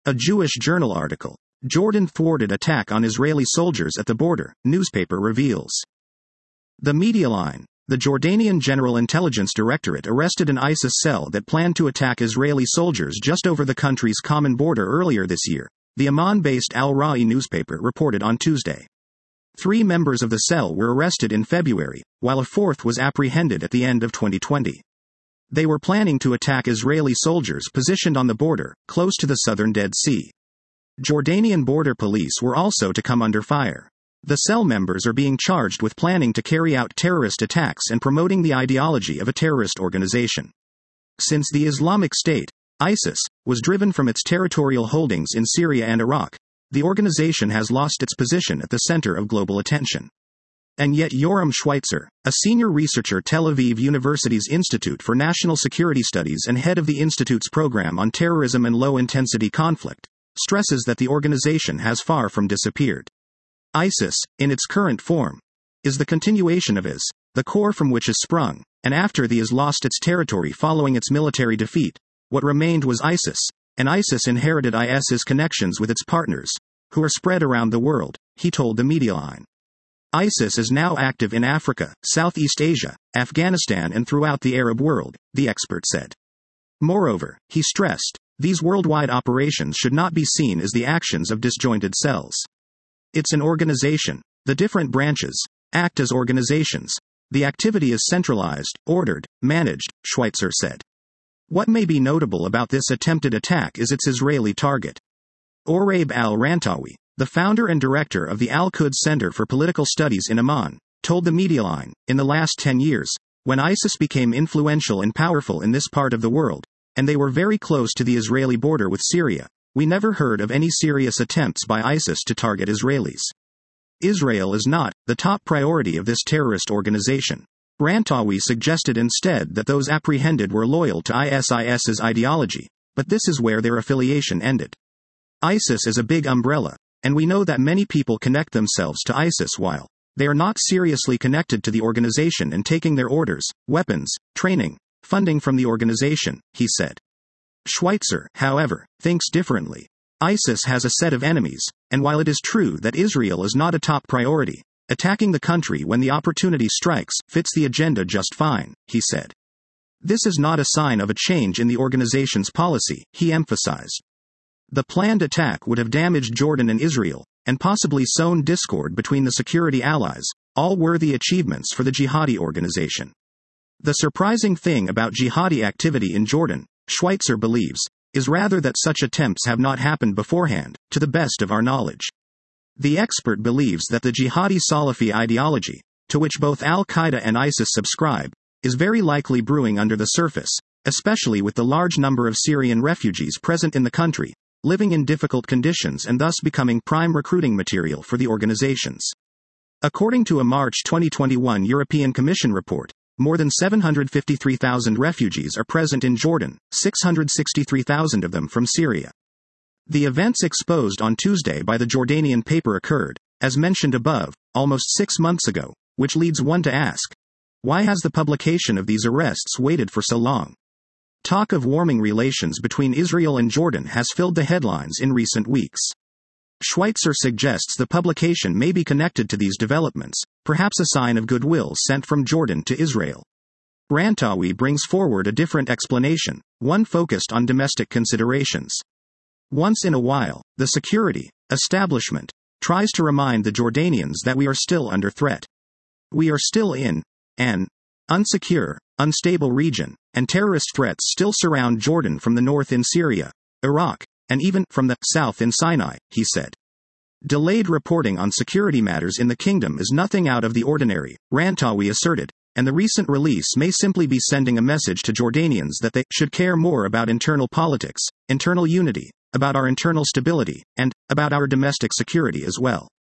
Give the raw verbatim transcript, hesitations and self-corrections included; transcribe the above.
A Jewish Journal article. Jordan thwarted attack on Israeli soldiers at the border, newspaper reveals. The media line. The Jordanian General Intelligence Directorate arrested an ISIS cell that planned to attack Israeli soldiers just over the country's common border earlier this year, the Amman-based Al-Ra'i newspaper reported on Tuesday. Three members of the cell were arrested in February, while a fourth was apprehended at the end of twenty twenty. They were planning to attack Israeli soldiers positioned on the border, close to the southern Dead Sea. Jordanian border police were also to come under fire. The cell members are being charged with planning to carry out terrorist attacks and promoting the ideology of a terrorist organization. Since the Islamic State, ISIS, was driven from its territorial holdings in Syria and Iraq, the organization has lost its position at the center of global attention. And yet Yoram Schweitzer, a senior researcher at Tel Aviv University's Institute for National Security Studies and head of the institute's program on terrorism and low-intensity conflict, stresses that the organization has far from disappeared. ISIS, in its current form, is the continuation of I S, the core from which is sprung, and after the I S lost its territory following its military defeat, what remained was ISIS, and ISIS inherited IS's connections with its partners, who are spread around the world, he told the media line. ISIS is now active in Africa, Southeast Asia, Afghanistan and throughout the Arab world, the expert said. Moreover, he stressed, these worldwide operations should not be seen as the actions of disjointed cells. It's an organization. The different branches act as organizations. The activity is centralized, ordered, managed, Schweitzer said. What may be notable about this attempted attack is its Israeli target. Oraib al-Rantawi, the founder and director of the Al-Quds Center for Political Studies in Amman, told the media line, in the last ten years, when ISIS became influential and powerful in this part of the world, and they were very close to the Israeli border with Syria, we never heard of any serious attempts by ISIS to target Israelis. Israel is not the top priority of this terrorist organization. Rantawi suggested instead that those apprehended were loyal to ISIS's ideology, but this is where their affiliation ended. ISIS is a big umbrella, and we know that many people connect themselves to ISIS while they are not seriously connected to the organization and taking their orders, weapons, training, funding from the organization, he said. Schweitzer, however, thinks differently. ISIS has a set of enemies, and while it is true that Israel is not a top priority, attacking the country when the opportunity strikes fits the agenda just fine, he said. This is not a sign of a change in the organization's policy, he emphasized. The planned attack would have damaged Jordan and Israel, and possibly sown discord between the security allies, all worthy achievements for the jihadi organization. The surprising thing about jihadi activity in Jordan, Schweitzer believes, is rather that such attempts have not happened beforehand, to the best of our knowledge. The expert believes that the jihadi Salafi ideology, to which both Al-Qaeda and ISIS subscribe, is very likely brewing under the surface, especially with the large number of Syrian refugees present in the country, living in difficult conditions and thus becoming prime recruiting material for the organizations. According to a March twenty twenty-one European Commission report, more than seven hundred fifty-three thousand refugees are present in Jordan, six hundred sixty-three thousand of them from Syria. The events exposed on Tuesday by the Jordanian paper occurred, as mentioned above, almost six months ago, which leads one to ask, why has the publication of these arrests waited for so long? Talk of warming relations between Israel and Jordan has filled the headlines in recent weeks. Schweitzer suggests the publication may be connected to these developments, perhaps a sign of goodwill sent from Jordan to Israel. Rantawi brings forward a different explanation, one focused on domestic considerations. Once in a while, the security establishment tries to remind the Jordanians that we are still under threat. We are still in an unsecure, unstable region, and terrorist threats still surround Jordan from the north in Syria, Iraq, and even from the south in Sinai, he said. Delayed reporting on security matters in the kingdom is nothing out of the ordinary, Rantawi asserted, and the recent release may simply be sending a message to Jordanians that they should care more about internal politics, internal unity, about our internal stability, and about our domestic security as well.